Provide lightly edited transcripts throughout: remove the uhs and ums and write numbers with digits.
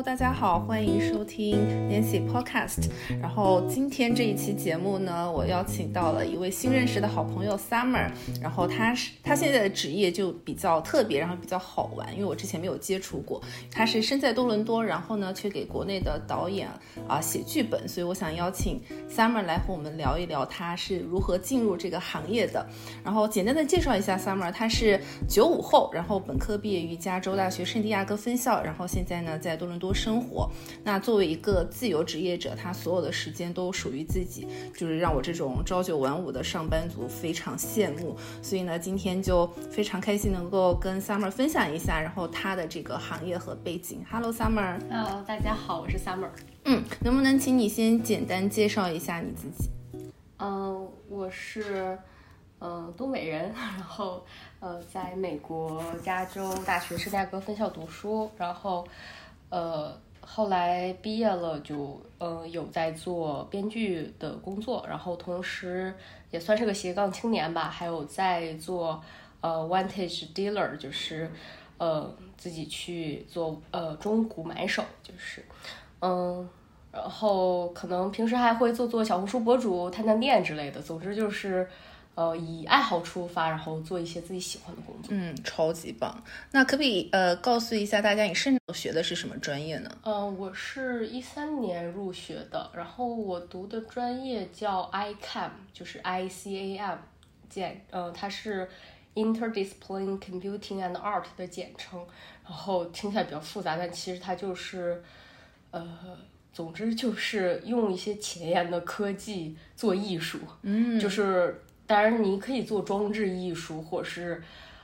大家好，欢迎收听 Nancy Podcast。然后今天这一期节目呢，我邀请到了一位新认识的好朋友 Summer。然后他现在的职业就比较特别，然后比较好玩，因为我之前没有接触过。他是身在多伦多，然后呢却给国内的导演写剧本，所以我想邀请 Summer 来和我们聊一聊他是如何进入这个行业的。然后简单的介绍一下 Summer， 他是95后，然后本科毕业于加州大学圣地亚哥分校，然后现在呢在多伦多生活。那作为一个自由职业者，他所有的时间都属于自己，就是让我这种朝九晚五的上班族非常羡慕。所以呢今天就非常开心能够跟 Summer 分享一下，然后他的这个行业和背景。 Hello Summer。 大家好，我是 Summer。 能不能请你先简单介绍一下你自己？ 我是东北人，然后在美国加州大学圣地亚哥分校读书，然后后来毕业了就有在做编剧的工作，然后同时也算是个斜杠青年吧，还有在做vintage dealer， 就是自己去做中古买手，就是然后可能平时还会做小红书博主、探店之类的。总之就是以爱好出发，然后做一些自己喜欢的工作。 超级棒。那可不可以告诉一下大家你甚至学的是什么专业呢？ 我是13年入学的，然后我读的专业叫 ICAM， 就是 ICAM 它是 Interdisciplinary Computing and Art 的简称，然后听起来比较复杂，但其实它就是总之就是用一些前沿的科技做艺术。就是当然你可以做装置艺术，或者是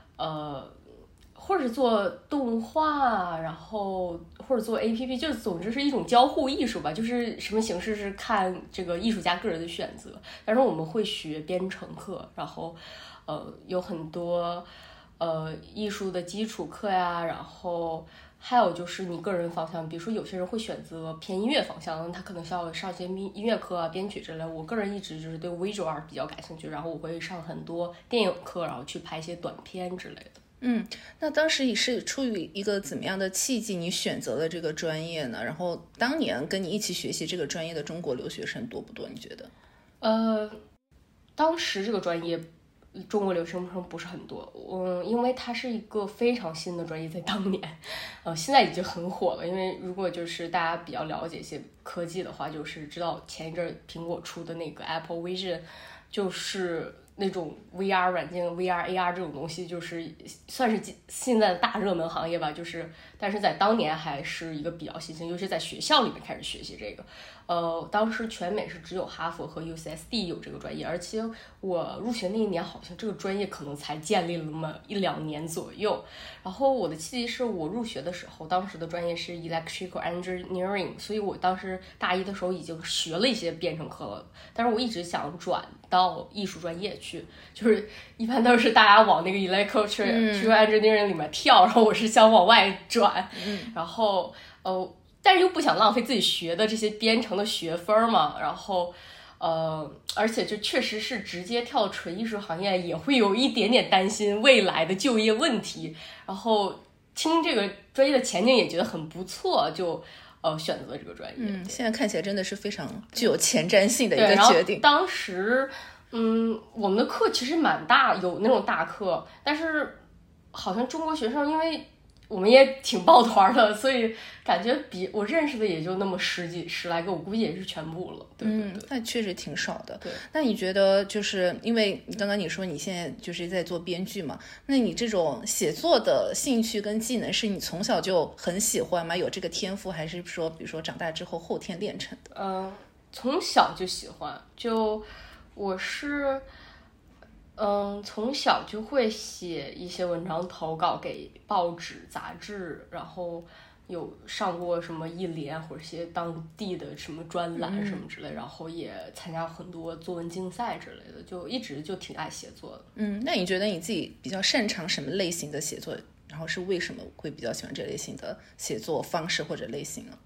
做动画，然后或者做 APP， 就总之是一种交互艺术吧，就是什么形式是看这个艺术家个人的选择。但是我们会学编程课，然后有很多艺术的基础课呀，然后还有就是你个人方向，比如说有些人会选择偏音乐方向，他可能需要上些音乐课啊、编曲之类。我个人一直就是对 visual art 比较感兴趣，然后我会上很多电影课，然后去拍一些短片之类的。 那当时你是出于一个怎么样的契机你选择了这个专业呢？然后当年跟你一起学习这个专业的中国留学生多不多你觉得？ 当时这个专业中国留学生不是很多，因为它是一个非常新的专业，在当年，现在已经很火了。因为如果就是大家比较了解一些科技的话，就是知道前一阵苹果出的那个 Apple Vision， 就是那种 VR 软件、VR AR 这种东西，就是算是现在的大热门行业吧。但是在当年还是一个比较新兴，尤其在学校里面开始学习这个。当时全美是只有哈佛和 UCSD 有这个专业，而且我入学那一年好像这个专业可能才建立了那么1-2年左右。然后我的契机是我入学的时候，当时的专业是 Electrical Engineering， 所以我当时大一的时候已经学了一些编程课了，但是我一直想转到艺术专业去，就是一般都是大家往那个 Electrical Engineering 里面跳，然后我是想往外转。然后但是又不想浪费自己学的这些编程的学分嘛，然后而且就确实是直接跳纯艺术行业也会有一点点担心未来的就业问题，然后听这个专业的前景也觉得很不错，就选择了这个专业。 现在看起来真的是非常具有前瞻性的一个决定。 当时我们的课其实蛮大，有那种大课，但是好像中国学生因为我们也挺抱团的，所以感觉比我认识的也就那么十来个，我估计也是全部了。对， 那确实挺少的。 对， 那你觉得就是因为刚刚你说你现在就是在做编剧嘛，那你这种写作的兴趣跟技能是你从小就很喜欢吗？有这个天赋，还是说比如说长大之后后天练成的？ 从小就喜欢，就我是从小就会写一些文章投稿给报纸杂志，然后有上过什么一联或者一些当地的什么专栏什么之类，然后也参加很多作文竞赛之类的，就一直就挺爱写作的。 那你觉得你自己比较擅长什么类型的写作？然后是为什么会比较喜欢这类型的写作方式或者类型呢？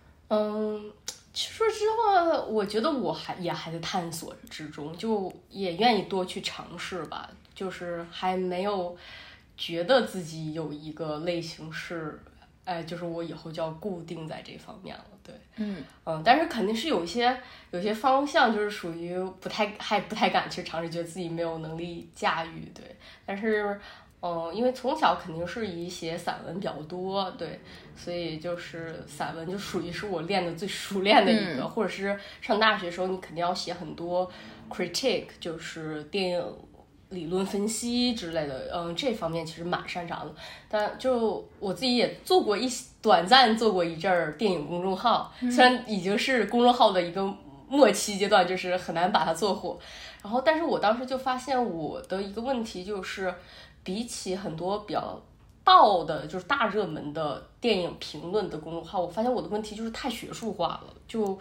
说实话，我觉得我还在探索之中，就也愿意多去尝试吧，就是还没有觉得自己有一个类型是就是我以后就要固定在这方面了，对，但是肯定是有一些方向就是属于不太敢去尝试，觉得自己没有能力驾驭，对，但是因为从小肯定是以写散文比较多，对，所以就是散文就属于是我练的最熟练的一个，或者是上大学的时候你肯定要写很多 critique， 就是电影理论分析之类的，这方面其实蛮擅长的。但就我自己也短暂做过一阵儿电影公众号，虽然已经是公众号的一个末期阶段，就是很难把它做火。然后，但是我当时就发现我的一个问题就是，比起很多比较的，就是大热门的电影评论的公众号，我发现我的问题就是太学术化了，就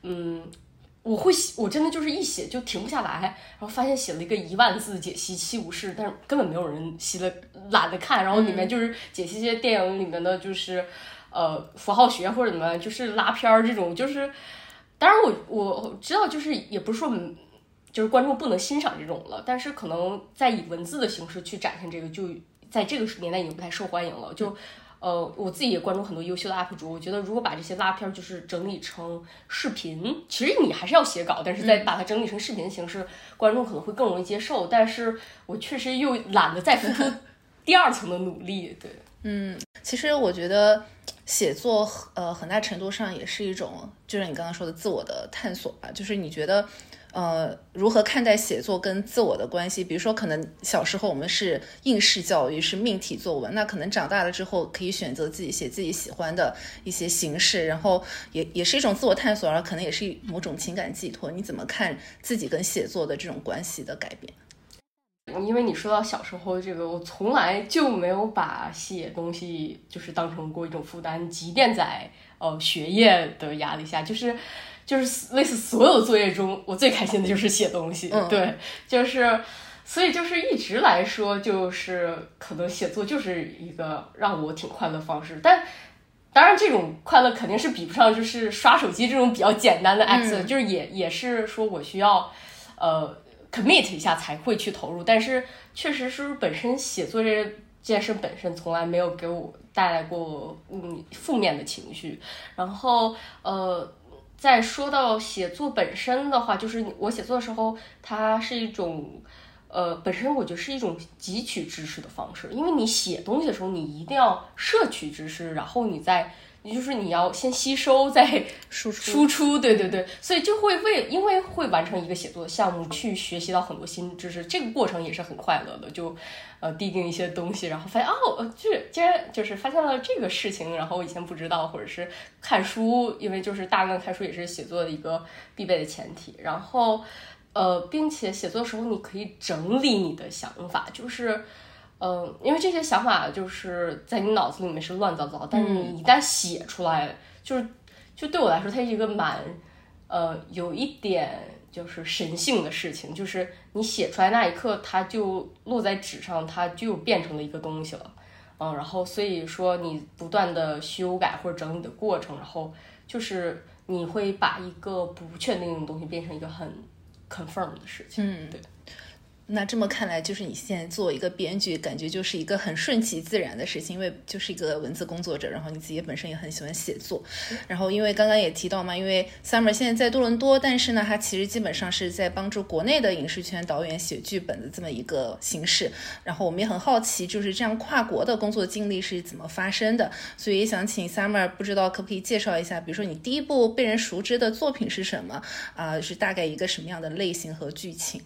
我真的就是一写就停不下来，然后发现写了一个10000字解析七武士，但是根本没有人懒得看，然后里面就是解析一些电影里面的就是符号学或者怎么就是拉片儿这种，就是当然我知道就是也不是说就是观众不能欣赏这种了，但是可能在以文字的形式去展现这个，就在这个年代已经不太受欢迎了，就。我自己也关注很多优秀的 UP 主，我觉得如果把这些拉片就是整理成视频，其实你还是要写稿，但是再把它整理成视频的形式，观众可能会更容易接受。但是我确实又懒得再付出第二层的努力，对。 其实我觉得写作很大程度上也是一种，就是你刚刚说的自我的探索吧，就是你觉得如何看待写作跟自我的关系？比如说可能小时候我们是应试教育，是命题作文，那可能长大了之后可以选择自己写自己喜欢的一些形式，然后也是一种自我探索，然后可能也是某种情感寄托。你怎么看自己跟写作的这种关系的改变？ 因为你说到小时候这个，我从来就没有把写东西就是当成过一种负担，即便在学业的压力下，就是类似所有作业中，我最开心的就是写东西，对，就是所以就是一直来说，就是可能写作就是一个让我挺快乐的方式，但当然这种快乐肯定是比不上就是刷手机这种比较简单的 act，就是也是说我需要commit 一下才会去投入，但是确实是本身写作这件事本身从来没有给我带来过负面的情绪。然后再说到写作本身的话，就是我写作的时候，它是一种本身我觉得是一种汲取知识的方式，因为你写东西的时候，你一定要摄取知识，然后就是你要先吸收再输出，对对对，所以就会因为会完成一个写作的项目，去学习到很多新知识，这个过程也是很快乐的。就递进一些东西，然后发现竟然就是发现了这个事情，然后我以前不知道，或者是看书，因为就是大量看书也是写作的一个必备的前提。然后并且写作的时候你可以整理你的想法，就是因为这些想法就是在你脑子里面是乱糟糟，但是你一旦写出来，就对我来说，它是一个蛮有一点就是神性的事情，就是你写出来那一刻，它就落在纸上，它就变成了一个东西了，然后所以说你不断的修改或者整理的过程，然后就是你会把一个不确定的东西变成一个很 confirm 的事情，对。 那这么看来，就是你现在做一个编剧，感觉就是一个很顺其自然的事情，因为就是一个文字工作者，然后你自己本身也很喜欢写作，然后因为刚刚也提到嘛，因为 Summer 现在在多伦多，但是呢，他其实基本上是在帮助国内的影视圈导演写剧本的这么一个形式，然后我们也很好奇，就是这样跨国的工作经历是怎么发生的，所以也想请 Summer 不知道可不可以介绍一下，比如说你第一部被人熟知的作品是什么是大概一个什么样的类型和剧情？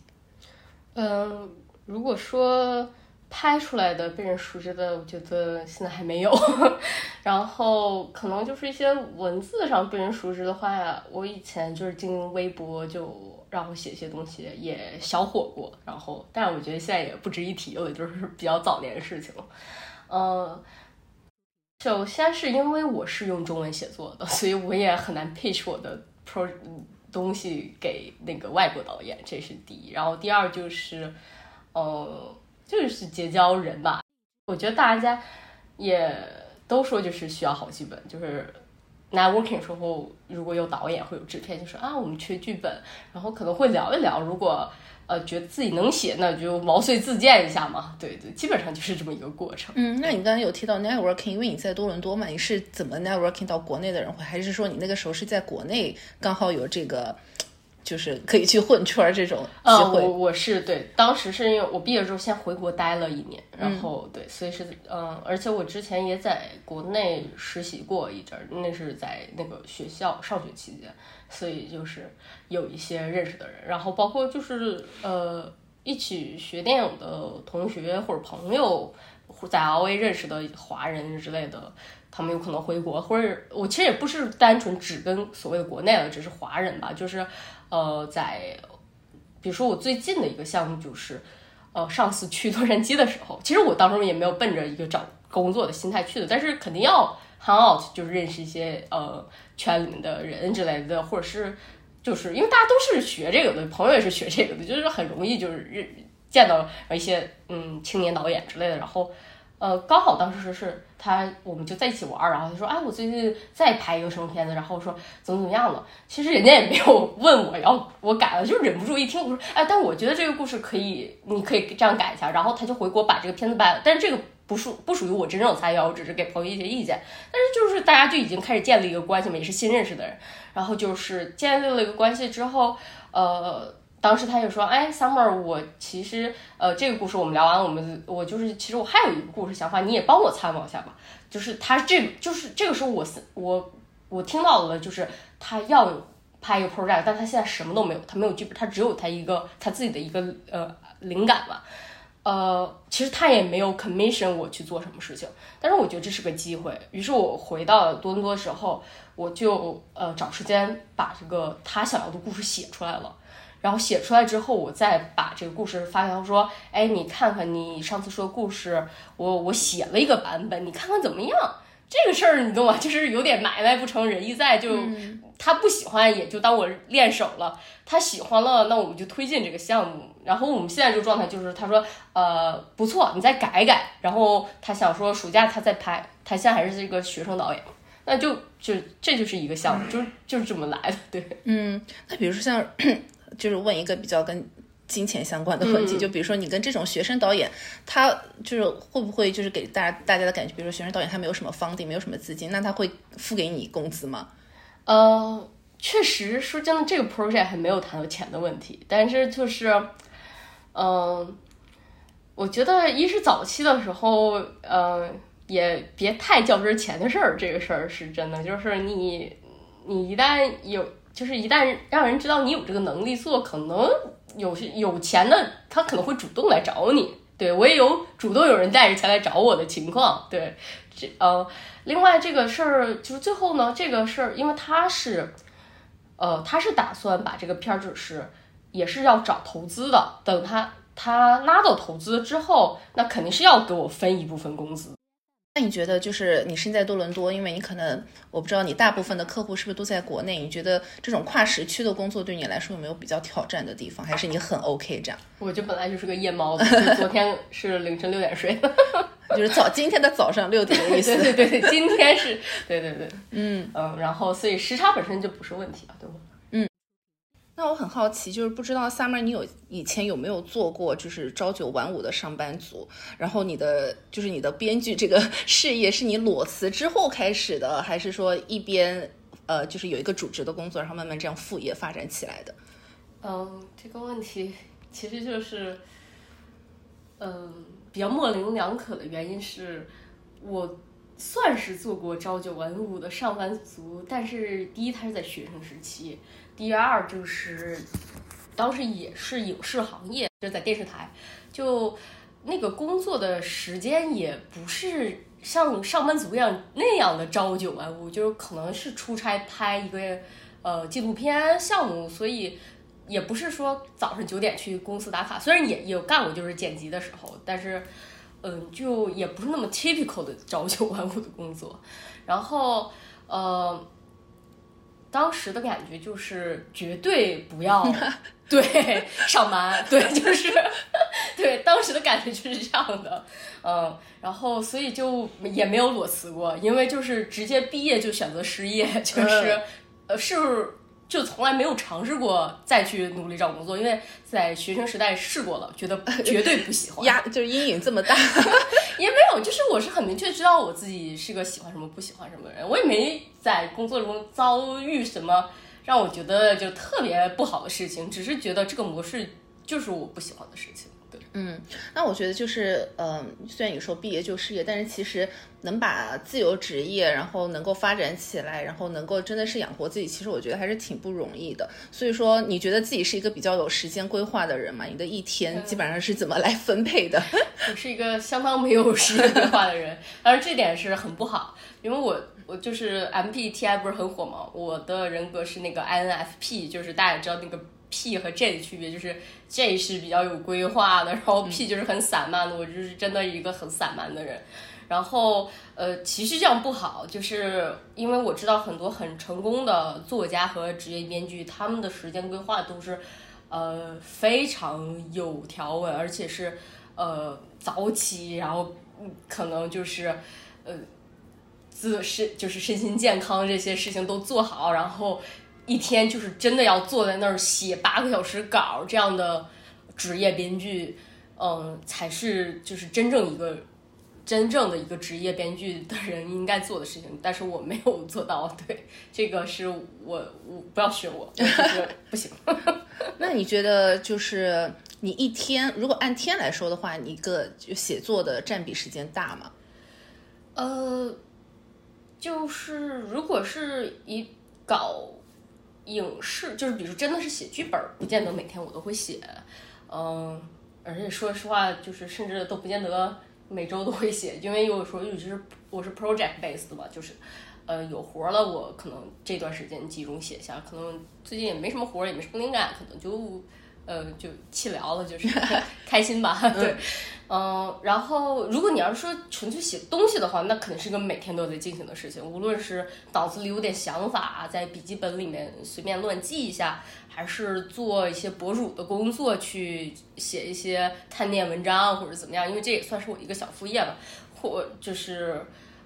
如果说拍出来的被人熟知的，我觉得现在还没有。然后可能就是一些文字上被人熟知的话，我以前就是经微博就让我写一些东西，也小火过。然后，但我觉得现在也不值一提了，就是比较早年的事情了。首先是因为我是用中文写作的，所以我也很难 pitch 我的东西给那个外国导演，这是第一。然后第二就是就是结交人吧，我觉得大家也都说就是需要好剧本，就是 networking 时候如果有导演会有制片，就是我们缺剧本，然后可能会聊一聊，如果觉得自己能写，那就毛遂自荐一下嘛。对对，基本上就是这么一个过程。 那你刚才有提到 networking， 因为你在多伦多嘛，你是怎么 networking 到国内的人会，还是说你那个时候是在国内刚好有这个就是可以去混圈这种机会？ 我是对，当时是因为我毕业之后先回国待了1年，然后对，所以是而且我之前也在国内实习过一阵儿，那是在那个学校上学期间，所以就是有一些认识的人，然后包括就是一起学电影的同学或者朋友，在 LA 认识的华人之类的。他们有可能回国，或者我其实也不是单纯只跟所谓的国内的，只是华人吧，就是在比如说我最近的一个项目就是上次去洛杉矶的时候，其实我当时也没有奔着一个找工作的心态去的，但是肯定要 hang out， 就是认识一些圈里面的人之类的，或者是就是因为大家都是学这个的，朋友也是学这个的，就是很容易就是见到一些青年导演之类的，然后刚好当时是我们就在一起玩，然后他说我最近在拍一个什么片子，然后说怎么样了，其实人家也没有问我改了，就忍不住一听我说但我觉得这个故事你可以这样改一下，然后他就回国把这个片子拍了，但是这个不属于我真正的参与，我只是给朋友一些意见，但是就是大家就已经开始建立一个关系嘛，也是新认识的人，然后就是建立了一个关系之后当时他就说Summer 我其实这个故事我们聊完，我就是其实我还有一个故事想法，你也帮我参谋一下吧，就是他就是这个时候我听到了，就是他要拍一个 project， 但他现在什么都没有，他没有剧本，他只有他自己的一个灵感嘛，其实他也没有 commission 我去做什么事情，但是我觉得这是个机会，于是我回到多伦多的时候，我就找时间把这个他想要的故事写出来了。然后写出来之后，我再把这个故事发给他说，你看看你上次说的故事，我写了一个版本，你看看怎么样？这个事儿你懂吗？就是有点买卖不成仁义在，就他不喜欢也就当我练手了，他喜欢了，那我们就推进这个项目。然后我们现在这个状态就是，他说不错，你再改一改。然后他想说暑假他再拍，他现在还是这个学生导演，那这就是一个项目，就是这么来的，对。 那比如说像。就是问一个比较跟金钱相关的问题，就比如说你跟这种学生导演，他就是会不会就是给大家的感觉，比如说学生导演他没有什么funding，没有什么资金，那他会付给你工资吗？ 确实说真的，这个 project 还没有谈到钱的问题，但是就是我觉得一是早期的时候也别太较真钱的事儿，这个事儿是真的，就是你一旦一旦让人知道你有这个能力做，可能有钱的他可能会主动来找你。对，我也有主动有人带着钱来找我的情况。对，另外这个事儿就是最后呢，这个事儿因为他是打算把这个片儿也是要找投资的，等他拉到投资之后，那肯定是要给我分一部分工资。 那你觉得就是你身在多伦多，因为你可能我不知道你大部分的客户是不是都在国内，你觉得这种跨时区的工作对你来说有没有比较挑战的地方，还是你很 OK 这样？ 我就本来就是个夜猫子，昨天是凌晨6点睡的就是今天的早上6点的意思。 对，今天是对，然后所以时差本身就不是问题了，对吧？ 那我很好奇，就是不知道 Summer 你以前有没有做过就是朝9晚5的上班族，然后你的编剧这个事业是你裸辞之后开始的，还是说一边就是有一个主职的工作，然后慢慢这样副业发展起来的？ 这个问题其实就是比较模棱两可的原因是我算是做过朝9晚5的上班族，但是第一它是在学生时期，第二就是当时也是影视行业，就在电视台，就那个工作的时间也不是像上班族那样的朝9晚5，就是可能是出差拍一个纪录片项目，所以也不是说早上9点去公司打卡，虽然也有干过就是剪辑的时候，但是就也不是那么 typical 的朝9晚5的工作。然后当时的感觉就是绝对不要对上班，对，就是对，当时的感觉就是这样的。然后所以就也没有裸辞过，因为就是直接毕业就选择失业，就是就从来没有尝试过再去努力找工作，因为在学生时代试过了，觉得绝对不喜欢， 就是阴影这么大。 也没有，就是我是很明确知道我自己是个喜欢什么不喜欢什么的人，我也没在工作中遭遇什么让我觉得就特别不好的事情，只是觉得这个模式就是我不喜欢的事情。对， 那我觉得就是，虽然你说毕业就失业，但是其实能把自由职业，然后能够发展起来，然后能够真的是养活自己，其实我觉得还是挺不容易的。所以说，你觉得自己是一个比较有时间规划的人吗？你的一天基本上是怎么来分配的？ 我是一个相当没有时间规划的人，当然这点是很不好，因为我就是 MBTI 不是很火吗？我的人格是那个 INFP， 就是大家也知道那个P 和 J 的区别，就是 J 是比较有规划的，然后 P 就是很散漫的，我就是真的一个很散漫的人。然后其实这样不好，就是因为我知道很多很成功的作家和职业编剧，他们的时间规划都是非常有条文，而且是早起，然后可能就是就是身心健康这些事情都做好，然后一天就是真的要坐在那儿写8个小时稿，这样的职业编剧，才是就是真正的一个职业编剧的人应该做的事情。但是我没有做到，对，这个是我不要学我，就是不行。 那你觉得就是你一天如果按天来说的话，你一个就写作的占比时间大吗？ 就是如果是搞影视，就是比如真的是写剧本，不见得每天我都会写，而且说实话，就是甚至都不见得每周都会写，因为有时候我是 project based 的嘛，就是有活了我可能这段时间集中写一下，可能最近也没什么活也没什么灵感，可能就气聊了，就是开心吧，对。然后如果你要是说纯粹写东西的话，那肯定是个每天都在进行的事情，无论是脑子里有点想法，在笔记本里面随便乱记一下，还是做一些博主的工作去写一些探店文章或者怎么样，因为这也算是我一个小副业吧，或者是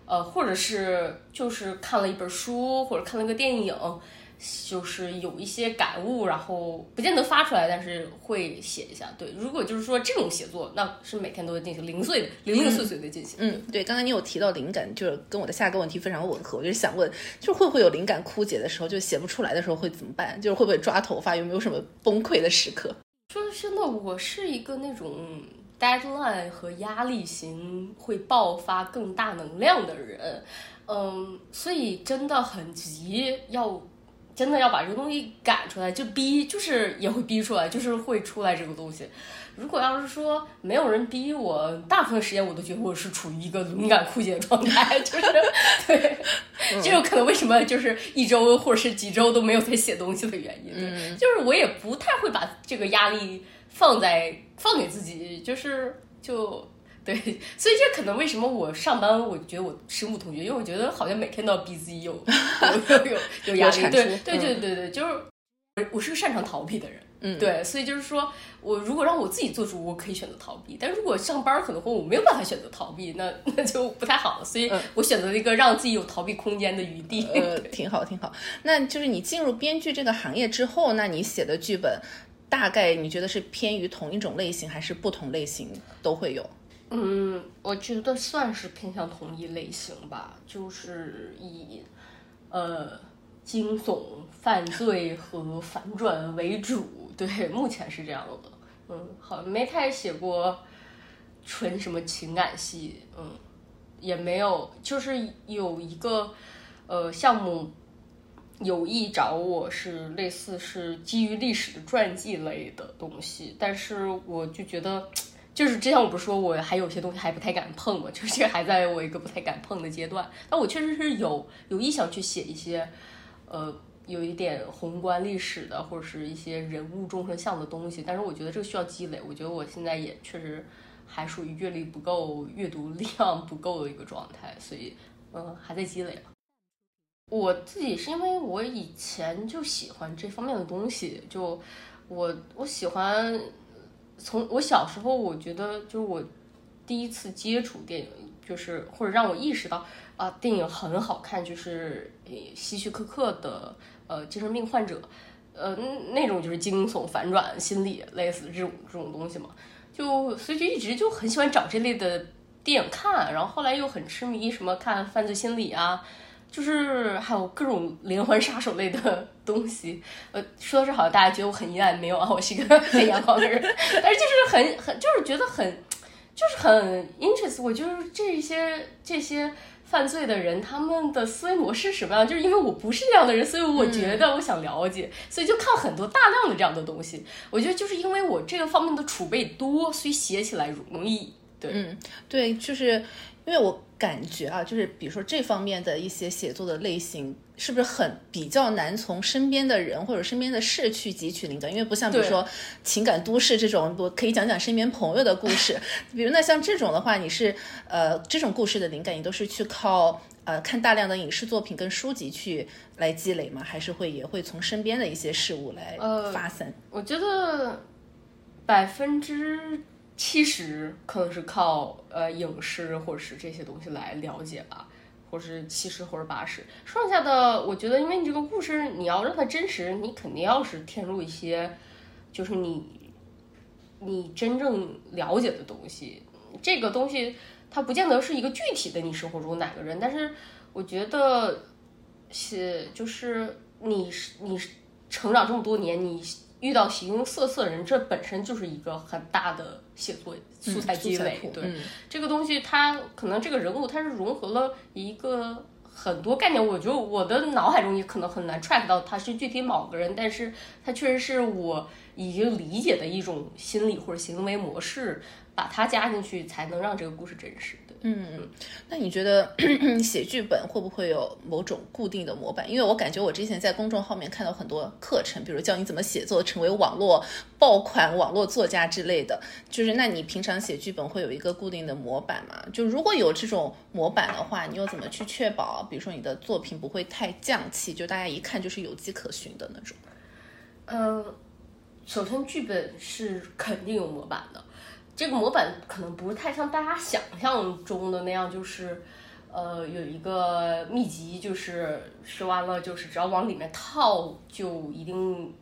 就是看了一本书或者看了个电影，就是有一些感悟，然后不见得发出来，但是会写一下。对，如果就是说这种写作，那是每天都会进行零碎的进行。 对，刚才你有提到灵感，就是跟我的下一个问题非常吻合，我就是想问，就是会不会有灵感枯竭的时候，就写不出来的时候会怎么办？就是会不会抓头发？有没有什么崩溃的时刻？ 说真的，我是一个那种deadline 和压力型会爆发更大能量的人，所以真的很急，真的要把这个东西赶出来，就是也会逼出来，就是会出来这个东西。如果要是说没有人逼我，大部分时间我都觉得我是处于一个灵感枯竭的状态，就是对，这有可能为什么就是一周或者是几周都没有在写东西的原因。对，就是我也不太会把这个压力放给自己，对，所以这可能为什么我上班，我觉得我师母同学，因为我觉得好像每天都要逼自己有压力，对，就是我是个擅长逃避的人，对，所以就是说我如果让我自己做主，我可以选择逃避，但如果上班可能我没有办法选择逃避，那就不太好了，所以我选择了一个让自己有逃避空间的余地。 挺好。那就是你进入编剧这个行业之后，那你写的剧本大概你觉得是偏于同一种类型，还是不同类型都会有？ 我觉得算是偏向同一类型吧，就是以惊悚、犯罪和反转为主。对，目前是这样的。好像没太写过纯什么情感戏，也没有，就是有一个项目有意找我，是类似是基于历史的传记类的东西，但是我就觉得。就是之前我不是说我还有些东西还不太敢碰嘛，就是这个还在我一个不太敢碰的阶段。但我确实是有意想去写一些，有一点宏观历史的或者是一些人物众生相的东西。但是我觉得这个需要积累，我觉得我现在也确实还属于阅历不够、阅读量不够的一个状态，所以还在积累吧。我自己是因为我以前就喜欢这方面的东西，就我喜欢。从我小时候，我觉得就是我第一次接触电影， 就是或者让我意识到电影很好看，就是希区柯克的精神病患者，那种就是惊悚反转心理类似这种东西嘛，所以就一直就很喜欢找这类的电影看，然后后来又很痴迷什么看犯罪心理啊，就是还有各种连环杀手类的东西。说到这好像大家觉得我很阴暗，没有啊，我是一个很阳光的人，但是就是很就是觉得很 interest， 我就是这些犯罪的人他们的思维模式是什么样，就是因为我不是这样的人，所以我觉得我想了解，所以就看很多大量的这样的东西。我觉得就是因为我这个方面的储备多，所以写起来容易。对， 对，就是因为我感觉啊，就是比如说这方面的一些写作的类型，是不是比较难从身边的人或者身边的事去汲取灵感？因为不像比如说情感都市这种，我可以讲讲身边朋友的故事。比如那像这种的话，你是这种故事的灵感，你都是去靠看大量的影视作品跟书籍来积累吗？还是也会从身边的一些事物来发散？ 我觉得70%可能是靠影视或者是这些东西来了解吧，或者是70或者80，剩下的我觉得因为你这个故事你要让它真实，你肯定要是添入一些就是你真正了解的东西。这个东西它不见得是一个具体的你生活中哪个人，但是我觉得就是你成长这么多年，你遇到形形色色的人，这本身就是一个很大的写作素材积累。对，这个东西它可能这个人物它是融合了一个很多概念，我觉得我的脑海中也可能很难 track 到它是具体某个人，但是它确实是我已经理解的一种心理或者行为模式，把它加进去才能让这个故事真实。 那你觉得写剧本会不会有某种固定的模板？因为我感觉我之前在公众号面看到很多课程，比如教你怎么写作，成为网络爆款网络作家之类的，就是那你平常写剧本会有一个固定的模板吗？就如果有这种模板的话，你又怎么去确保比如说你的作品不会太匠气，就大家一看就是有迹可循的那种？ 首先剧本是肯定有模板的，这个模板可能不是太像大家想象中的那样，就是有一个秘籍，就是说完了就是只要往里面套就一定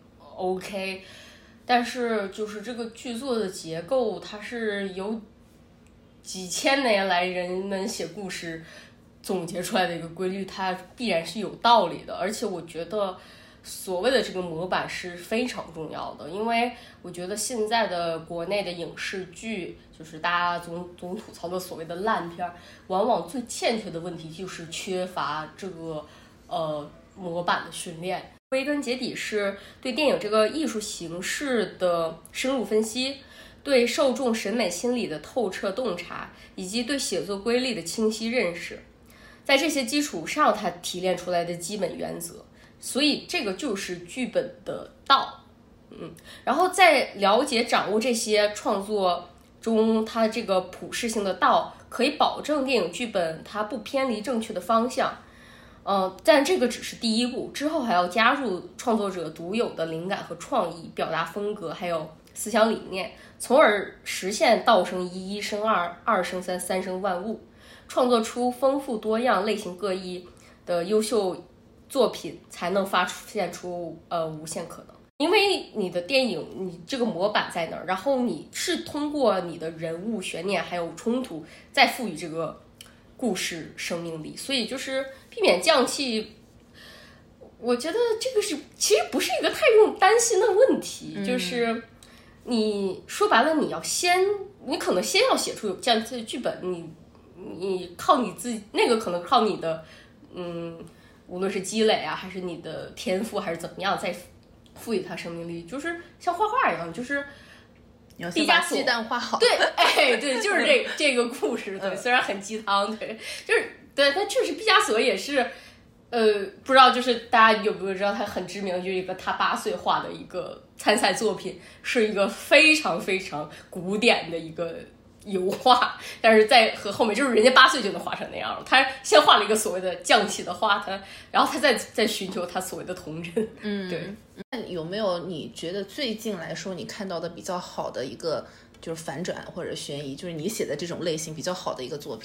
OK。但是就是这个剧作的结构，它是由几千年来人们写故事总结出来的一个规律，它必然是有道理的。而且我觉得所谓的这个模板是非常重要的，因为我觉得现在的国内的影视剧，就是大家总吐槽的所谓的烂片，往往最欠缺的问题就是缺乏这个模板的训练。归根结底是对电影这个艺术形式的深入分析，对受众审美心理的透彻洞察，以及对写作规律的清晰认识，在这些基础上它提炼出来的基本原则。所以这个就是剧本的道。然后在了解掌握这些创作中它这个普适性的道，可以保证电影剧本它不偏离正确的方向。但这个只是第一步，之后还要加入创作者独有的灵感和创意、表达风格，还有思想理念，从而实现道生一，一生二，二生三，三生万物，创作出丰富多样、类型各异的优秀作品，才能发现出无限可能。因为你的电影，你这个模板在那儿，然后你是通过你的人物悬念还有冲突，再赋予这个故事生命力，所以就是避免降气。我觉得这个其实不是一个太用担心的问题，就是你说白了，你可能先要写出有降气的剧本，你靠你自己，那个可能靠你的无论是积累啊，还是你的天赋，还是怎么样，再赋予它生命力，就是像画画一样，就是毕加索鸡蛋画好。 对，对，就是这个故事，对，虽然很鸡汤，对，就是对，但确实毕加索也是，不知道就是大家有没有知道他很知名，就是一个他8岁画的一个参赛作品，是一个非常非常古典的一个油画，但是和后面就是人家8岁就能画成那样了，他先画了一个所谓的匠气的画，然后他再寻求他所谓的童真。对。 那有没有你觉得最近来说你看到的比较好的一个就是反转或者悬疑，就是你写的这种类型比较好的一个作品？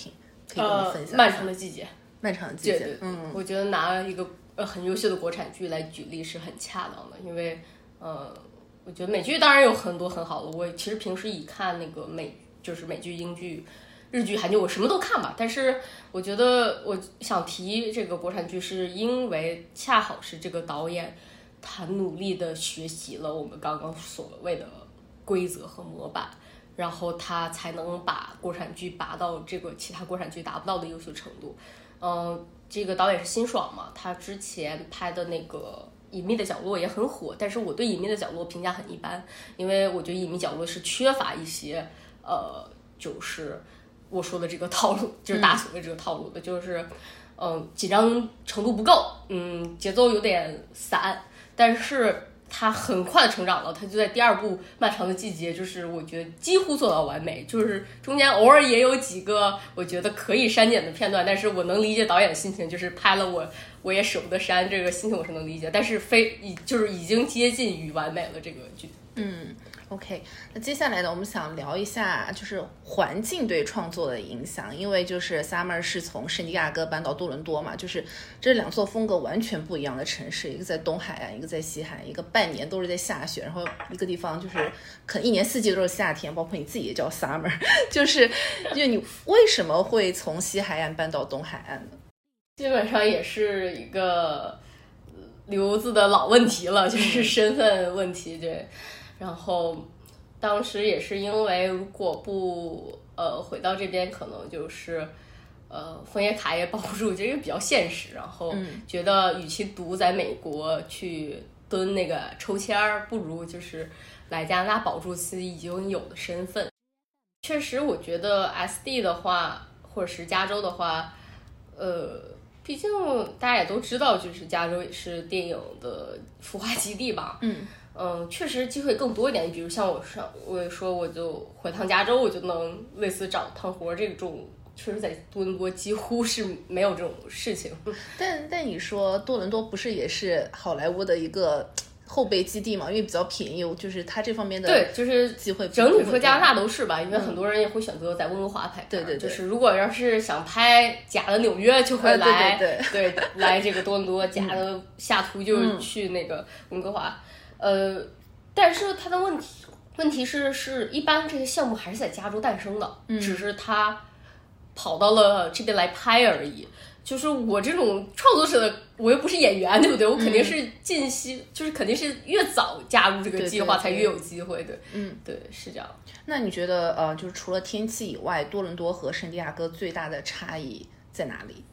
可以跟我们分享？ 漫长的季节， 漫长的季节， 对，我觉得拿一个很优秀的国产剧来举例是很恰当的，因为我觉得美剧当然有很多很好的，我其实平时以看那个就是美剧、英剧、日剧、韩剧，我什么都看吧。但是我觉得我想提这个国产剧，是因为恰好是这个导演他努力的学习了我们刚刚所谓的规则和模板，然后他才能把国产剧拔到这个其他国产剧达不到的优秀程度。这个导演是辛爽嘛，他之前拍的那个隐秘的角落也很火，但是我对隐秘的角落评价很一般，因为我觉得隐秘角落是缺乏一些就是我说的这个套路，就是大所谓这个套路的，就是紧张程度不够，节奏有点散，但是他很快的成长了，他就在第二部漫长的季节，就是我觉得几乎做到完美，就是中间偶尔也有几个我觉得可以删减的片段，但是我能理解导演的心情，就是拍了我也舍不得删，这个心情我是能理解，但是就是已经接近于完美了这个剧。 OK， 那接下来呢，我们想聊一下就是环境对创作的影响，因为就是 Summer 是从圣地亚哥搬到多伦多嘛，就是这两座风格完全不一样的城市，一个在东海岸，一个在西海岸，一个半年都是在下雪，然后一个地方就是可能一年四季都是夏天，包括你自己也叫 Summer， 就是你为什么会从西海岸搬到东海岸呢？ 基本上也是一个留子的老问题了，就是身份问题，对。然后当时也是因为如果不回到这边，可能就是枫叶卡也保不住，这个比较现实。然后觉得与其独在美国去蹲那个抽签儿，不如就是来加拿大保住自己已经有的身份。确实，我觉得 SD 的话，或者是加州的话，毕竟大家也都知道，就是加州也是电影的孵化基地吧。确实机会更多一点。比如像我也说，我就回趟加州，我就能类似找趟活，这种确实在多伦多几乎是没有这种事情。 但你说多伦多不是也是好莱坞的一个后备基地嘛？因为比较便宜，就是它这方面的对，就是机会整体说加拿大都是吧，因为很多人也会选择在温哥华拍。 对， 就是如果要是想拍假的纽约，就会来对来这个多伦多；假的下图就去那个温哥华。但是它的问题是一般这些项目还是在加州诞生的，只是他跑到了这边来拍而已。就是我这种创作者的，我又不是演员，对不对？我肯定是就是肯定是越早加入这个计划才越有机会，对，对，是这样。 那你觉得就是除了天气以外，多伦多和圣地亚哥最大的差异在哪里？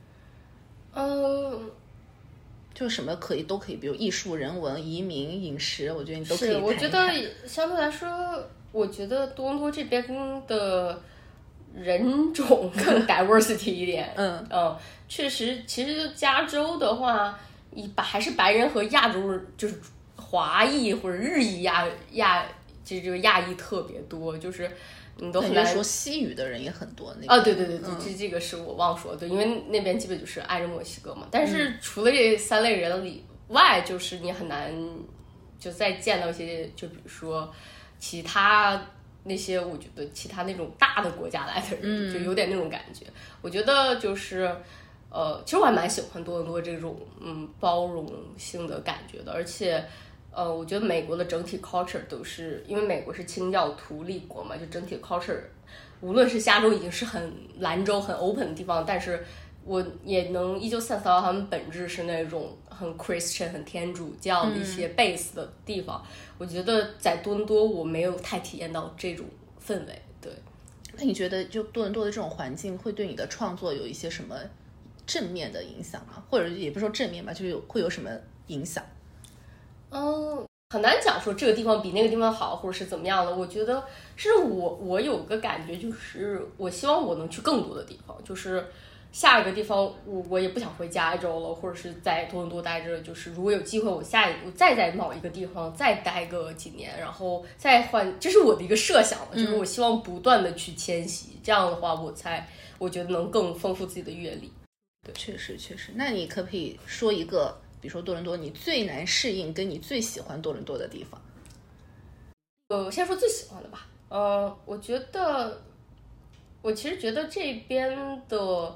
就什么都可以，比如艺术、人文、移民、饮食，我觉得你都可以谈一谈。 我觉得相对来说，我觉得多伦多这边的人种更 diversity 一点。确实，其实加州的话，还是白人和亚洲人，就是华裔或者日裔这个亚裔特别多，就是你都很难说西语的人也很多。 对，这个是我忘说，对，因为那边基本就是挨着墨西哥嘛。但是除了这三类人以外，就是你很难就再见到一些，就比如说其他那些，我觉得其他那种大的国家来的人，就有点那种感觉。我觉得就是其实我还蛮喜欢多伦多这种包容性的感觉的，而且我觉得美国的整体 culture 都是，因为美国是清教徒立国嘛，就整体 culture， 无论是加州已经是很兰州很 open 的地方，但是我也能依旧 sense 到他们本质是那种很 Christian 很天主教的一些 base 的地方。我觉得在多伦多我没有太体验到这种氛围。对， 那你觉得就多伦多的这种环境会对你的创作有一些什么正面的影响吗？或者也不是说正面吧，就是会有什么影响？ 很难讲说这个地方比那个地方好，或者是怎么样的。我觉得是我有个感觉，就是我希望我能去更多的地方，就是下一个地方我也不想回加州了，或者是在多伦多待着。就是如果有机会，我再在某一个地方再待个几年，然后再换，这是我的一个设想，就是我希望不断的去迁徙，这样的话我觉得能更丰富自己的阅历。对， 确实。那你可不可以说一个，比如说多伦多你最难适应跟你最喜欢多伦多的地方？ 先说最喜欢的吧。我觉得我其实觉得这边的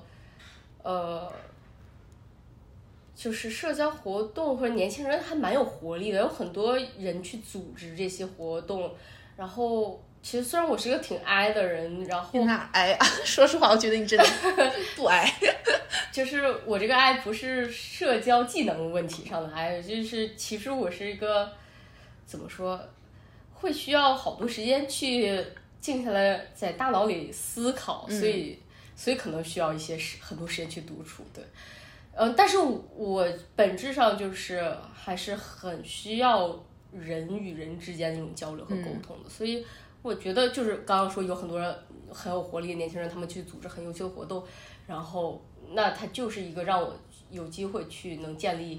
就是社交活动或者年轻人还蛮有活力的，有很多人去组织这些活动。然后其实虽然我是一个挺 I 的人，然后那 I 说实话我觉得你真的不 I 就是我这个 I 不是社交技能问题上的 I， 就是其实我是一个怎么说，会需要好多时间去静下来在大脑里思考，所以可能需要很多时间去独处。对，但是我本质上就是还是很需要人与人之间的那种交流和沟通的，所以我觉得就是刚刚说有很多人很有活力的年轻人，他们去组织很优秀的活动，然后那它就是一个让我有机会去能建立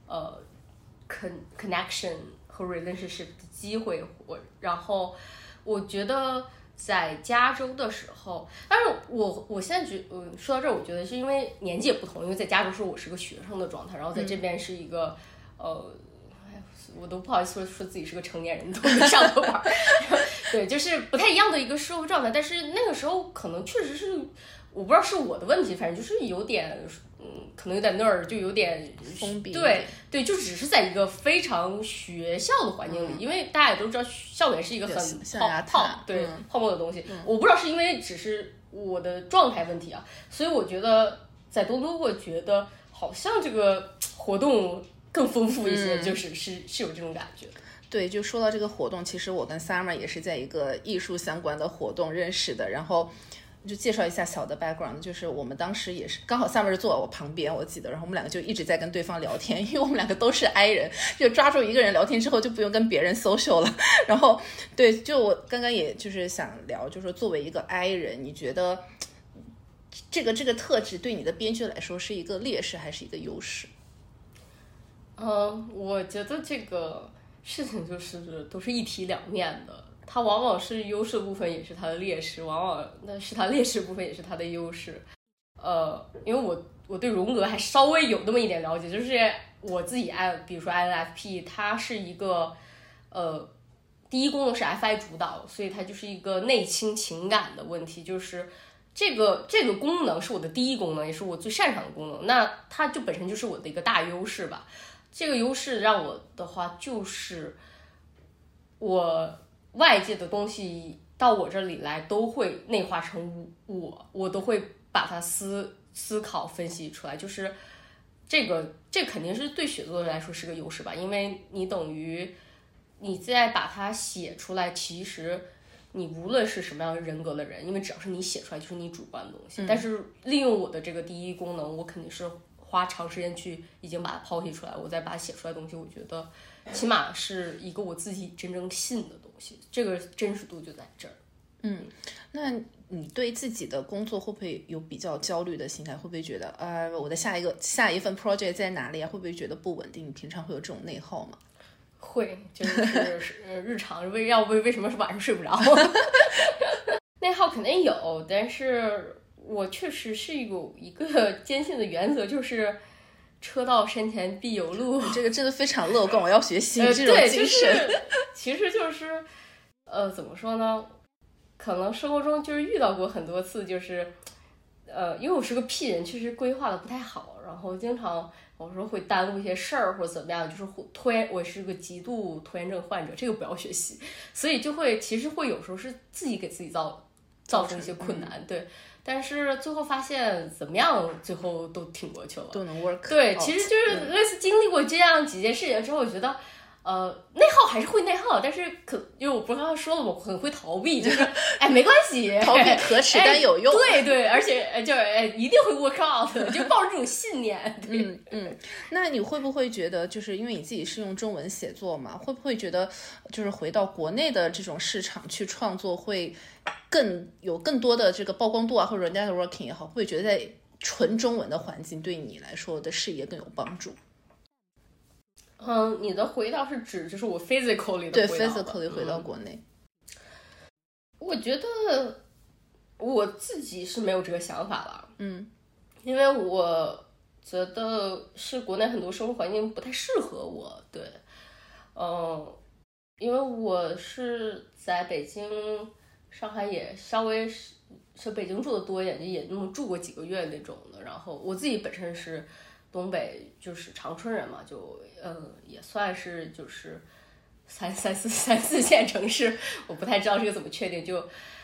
connection 和 relationship 的机会。然后我觉得在加州的时候，但是我现在说到这儿，我觉得是因为年纪也不同，因为在加州时候我是个学生的状态，然后在这边是一个我都不好意思说自己是个成年人，都没上过班对，就是不太一样的一个社会状态。但是那个时候可能确实是，我不知道是我的问题，反正就是有点可能有点nerd，就有点封闭。 对，就只是在一个非常学校的环境里，因为大家也都知道校园是一个很泡沫的东西。我不知道是因为只是我的状态问题啊，所以我觉得在多伦多会觉得好像这个活动更丰富一些，是有这种感觉。 对，就说到这个活动，其实我跟 Summer 也是在一个艺术相关的活动认识的，然后就介绍一下小的 background， 就是我们当时也是刚好 Summer 是坐在我旁边，我记得，然后我们两个就一直在跟对方聊天，因为我们两个都是 I 人，就抓住一个人聊天之后就不用跟别人 social 了。然后对，就我刚刚也就是想聊，就是说作为一个 I 人，你觉得这个特质对你的编剧来说是一个劣势还是一个优势？ 我觉得这个事情就是都是一体两面的，它往往是优势部分也是它的劣势，往往那是它劣势部分也是它的优势。因为我对荣格还稍微有那么一点了解，就是我自己比如说 INFP， 它是一个第一功能是 FI 主导，所以它就是一个内倾情感的问题，就是这个功能是我的第一功能，也是我最擅长的功能，那它就本身就是我的一个大优势吧。这个优势让我的话就是我外界的东西到我这里来都会内化成我都会把它思考分析出来，就是这肯定是对写作来说是个优势吧，因为你等于你再把它写出来，其实你无论是什么样人格的人，因为只要是你写出来就是你主观的东西，但是利用我的这个第一功能，我肯定是花长时间去已经把它剖析出来，我再把它写出来的东西，我觉得起码是一个我自己真正信的东西，这个真实度就在这儿。 那你对自己的工作会不会有比较焦虑的心态？会不会觉得我的下一份 project 在哪里啊？会不会觉得不稳定？你平常会有这种内耗吗？ 会，就是日常为什么是晚上睡不着内耗肯定有，但是我确实是有一个坚信的原则，就是车到山前必有路。 这个真的非常乐观，我要学习这种精神。 其实就是怎么说呢？可能生活中就是遇到过很多次，就是因为我是个 P 人，确实规划的不太好，然后经常有时候会耽误一些事儿或者怎么样，就是我是个极度拖延症患者，这个不要学习，所以其实会有时候是自己给自己造成一些困难，对。但是最后发现怎么样，最后都挺过去了， 都能 work。 对，其实就是类似经历过这样几件事情之后，我觉得。内耗还是会内耗，但是因为我不是刚刚说了吗？我很会逃避，就是没关系， 逃避可耻但有用。 对，而且就是一定会 work out， 就抱着这种信念。 那你会不会觉得，就是因为你自己是用中文写作嘛，会不会觉得就是回到国内的这种市场去创作会有更多的这个曝光度啊，或者 networking 也好，会不会觉得在纯中文的环境对你来说的事业更有帮助？ 你的回到是指就是我 physically 的回到， 对 physically 回到国内。 我觉得我自己是没有这个想法了，因为我觉得是国内很多生活环境不太适合我，对，因为我是在北京、上海也稍微是北京住的多一点，就也那么住过几个月那种的。然后我自己本身是东北，就是长春人嘛，就也算是就是三四线城市，我不太知道这个怎么确定，就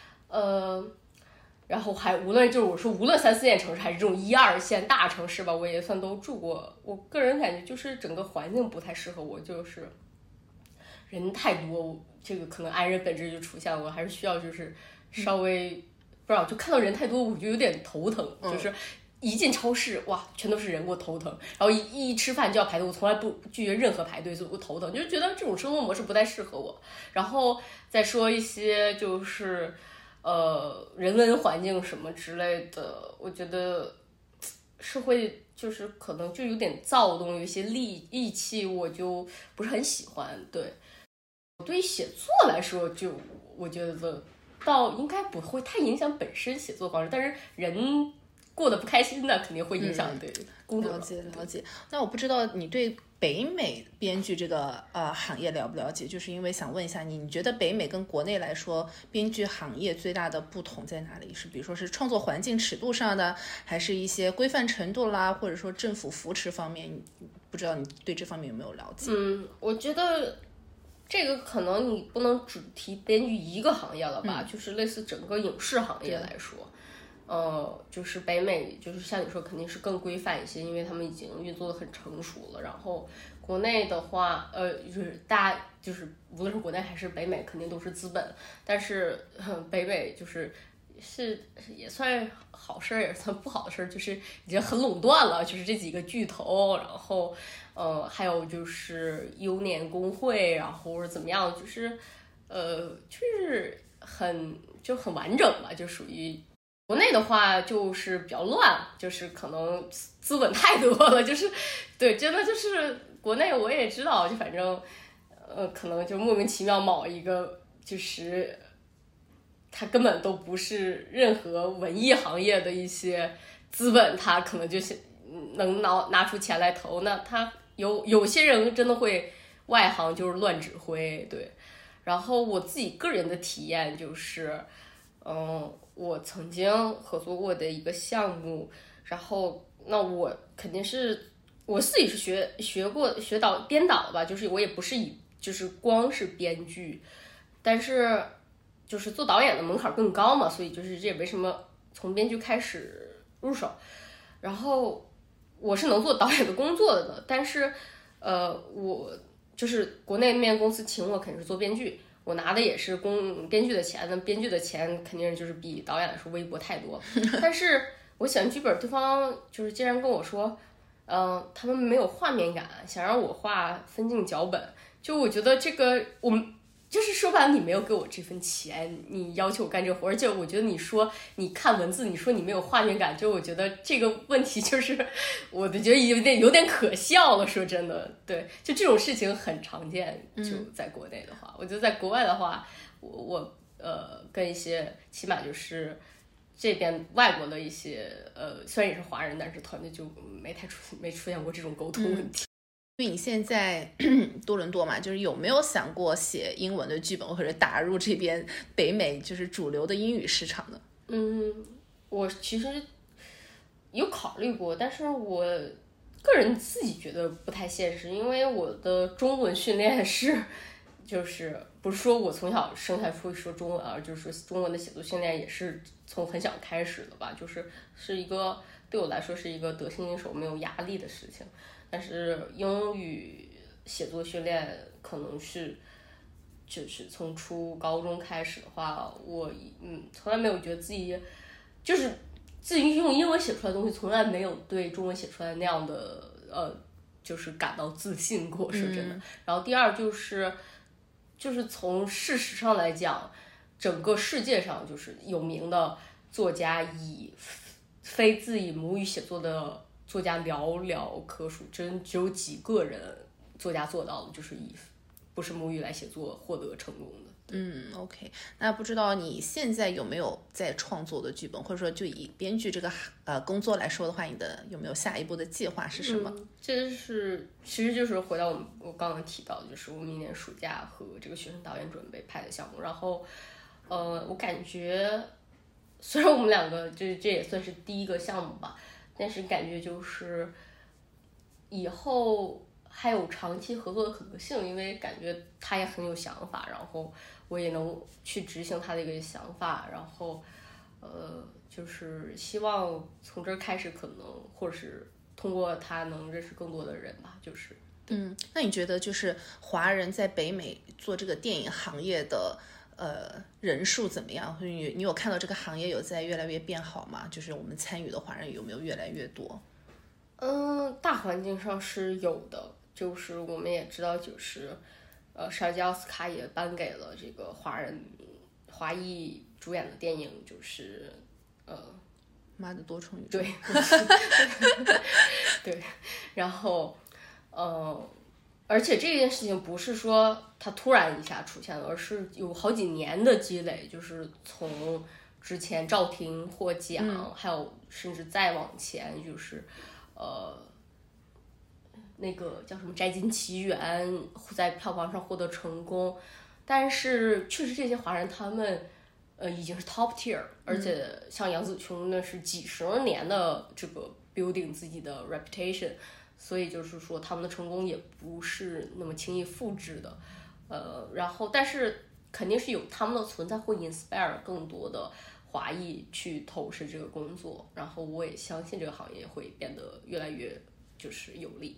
然后还无论就是我说无论3、4线城市还是这种1、2线大城市吧，我也算都住过。我个人感觉就是整个环境不太适合我，就是人太多，这个可能 I 人本质就出现了，我还是需要就是稍微不知道，就看到人太多我就有点头疼，就是一进超市哇全都是人，我头疼。然后一吃饭就要排队，我从来不拒绝任何排队，所以我头疼，就是觉得这种生活模式不太适合我。然后再说一些就是人文环境什么之类的，我觉得是会就是可能就有点躁动，有一些戾气，我就不是很喜欢。对于写作来说，就我觉得倒应该不会太影响本身写作方式，但是人过得不开心的肯定会影响对工作。 了解。那我不知道你对北美编剧这个行业了不了解？就是因为想问一下你，你觉得北美跟国内来说，编剧行业最大的不同在哪里？是比如说是创作环境尺度上的，还是一些规范程度啦，或者说政府扶持方面？不知道你对这方面有没有了解？ 我觉得这个可能你不能只提编剧一个行业了吧，就是类似整个影视行业来说。就是北美，就是像你说，肯定是更规范一些，因为他们已经运作的很成熟了。然后国内的话，就是大家就是无论是国内还是北美，肯定都是资本，但是北美就是也算好事儿，也算不好的事儿，就是已经很垄断了，就是这几个巨头，然后还有就是优年工会，然后或者怎么样，就是就是很完整吧，就属于。国内的话就是比较乱，就是可能资本太多了，就是对，真的就是国内我也知道，就反正可能就莫名其妙某一个就是他根本都不是任何文艺行业的一些资本，他可能就是能拿出钱来投，那他有些人真的会外行就是乱指挥，对。然后我自己个人的体验就是我曾经合作过的一个项目，然后那我肯定是我自己是学编导的吧，就是我也不是就是光是编剧，但是就是做导演的门槛更高嘛，所以就是这也为什么从编剧开始入手，然后我是能做导演的工作的，但是我就是国内面公司请我肯定是做编剧。我拿的也是编剧的钱，那编剧的钱肯定就是比导演来说微薄太多。但是我写完剧本，对方就是竟然跟我说，他们没有画面感，想让我画分镜脚本。就我觉得这个就是说白了，你没有给我这份钱，你要求我干这活，而且我觉得你说你看文字，你说你没有画面感，就我觉得这个问题就是我觉得有点可笑了。说真的，对，就这种事情很常见。就在国内的话，我觉得在国外的话，我跟一些起码就是这边外国的一些虽然也是华人，但是团队就没出现过这种沟通问题。 因为你现在多伦多嘛，就是有没有想过写英文的剧本，或者打入这边北美就是主流的英语市场呢？ 我其实有考虑过，但是我个人自己觉得不太现实，因为我的中文训练就是不是说我从小生下来会说中文啊，就是中文的写作训练也是从很小开始的吧，是一个对我来说是一个得心应手、没有压力的事情。但是英语写作训练可能是就是从初高中开始的话，我从来没有觉得自己就是自己用英文写出来的东西，从来没有对中文写出来那样的就是感到自信过，说真的。然后第二就是从事实上来讲，整个世界上就是有名的作家以非自己母语写作的作家寥寥可数，真只有几个人作家做到的，就是以不是母语来写作获得成功的。 OK， 那不知道你现在有没有在创作的剧本，或者说就以编剧这个工作来说的话，你的有没有下一步的计划是什么？ 其实就是回到我刚刚提到的，就是我明年暑假和这个学生导演准备拍的项目，然后我感觉虽然我们两个这也算是第一个项目吧，但是感觉就是以后还有长期合作的可能性，因为感觉他也很有想法，然后我也能去执行他的一个想法，然后就是希望从这儿开始，可能或者是通过他能认识更多的人吧，就是。 那你觉得就是华人在北美做这个电影行业的人数怎么样？你有看到这个行业有在越来越变好吗？就是我们参与的华人有没有越来越多？ 大环境上是有的，就是我们也知道，就是上届奥斯卡也颁给了这个华裔主演的电影，就是妈的多重宇宙。 对，对，然后而且这件事情不是说它突然一下出现了，而是有好几年的积累，就是从之前赵婷获奖，还有甚至再往前，就是那个叫什么《摘金奇缘》在票房上获得成功，但是确实这些华人他们已经是 top tier， 而且像杨紫琼那是几十年的这个 building 自己的 reputation， 所以就是说他们的成功也不是那么轻易复制的，然后但是肯定是有他们的存在会 inspire 更多的华裔去投身这个工作，然后我也相信这个行业会变得越来越就是有利。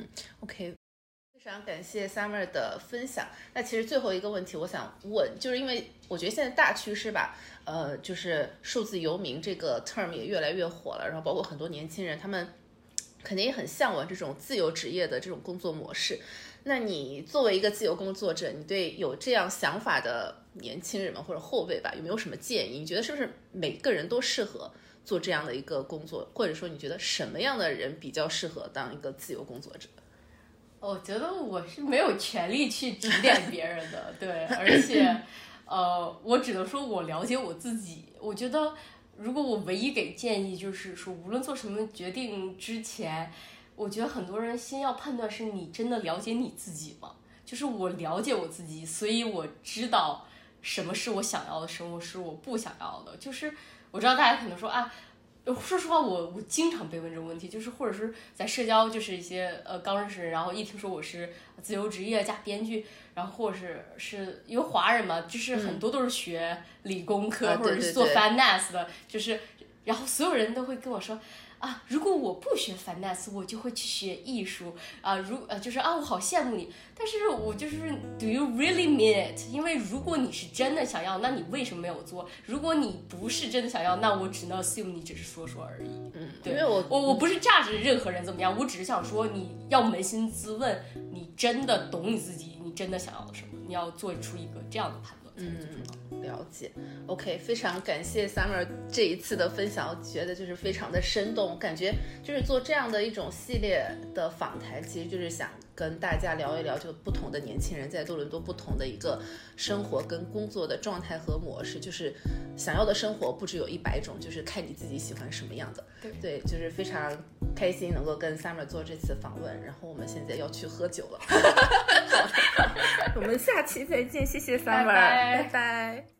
OK， 非常感谢 Summer 的分享。那其实最后一个问题我想问，就是因为我觉得现在大趋势吧，就是数字游民这个 term 也越来越火了，然后包括很多年轻人他们肯定也很向往这种自由职业的这种工作模式。那你作为一个自由工作者，你对有这样想法的年轻人们或者后辈吧，有没有什么建议？你觉得是不是每个人都适合做这样的一个工作，或者说你觉得什么样的人比较适合当一个自由工作者？ 我觉得我是没有权利去指点别人的，对，而且我只能说我了解我自己。我觉得如果我唯一给建议就是说，无论做什么决定之前，我觉得很多人先要判断是你真的了解你自己吗？就是我了解我自己，所以我知道什么是我想要的，什么是我不想要的。就是我知道大家可能说啊，说实话，我经常被问这个问题，就是或者是在社交，就是一些刚认识人，然后一听说我是自由职业加编剧，然后或者是因为华人嘛，就是很多都是学理工科、或者是做 finance 的，就是然后所有人都会跟我说。如果我不学 finance， 我就会去学艺术就是我好羡慕你，但是我就是 do you really mean it？ 因为如果你是真的想要，那你为什么没有做？如果你不是真的想要，那我只能 assume 你只是说说而已。对，因为我不是榨着任何人怎么样，我只是想说你要扪心自问，你真的懂你自己，你真的想要的什么？你要做出一个这样的判断。 了解。 OK， 非常感谢 Summer 这一次的分享，我觉得就是非常的生动，感觉就是做这样的一种系列的访谈，其实就是想跟大家聊一聊就不同的年轻人在多伦多不同的一个生活跟工作的状态和模式，就是想要的生活不只有100种，就是看你自己喜欢什么样的。对，就是非常开心能够跟 Summer 做这次访问，然后我们现在要去喝酒了。好的，我们下期再见，谢谢 Summer， 拜拜。